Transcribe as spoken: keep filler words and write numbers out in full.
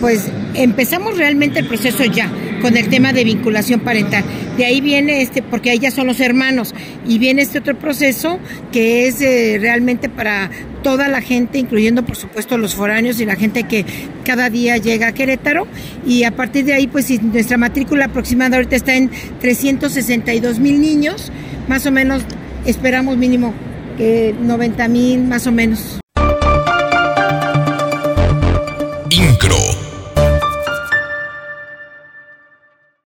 pues empezamos realmente el proceso ya, con el tema de vinculación parental. De ahí viene este, porque ahí ya son los hermanos, y viene este otro proceso que es eh, realmente para toda la gente, incluyendo por supuesto los foráneos y la gente que cada día llega a Querétaro, y a partir de ahí pues si nuestra matrícula aproximada ahorita está en trescientos sesenta y dos mil niños, más o menos esperamos mínimo que noventa mil más o menos.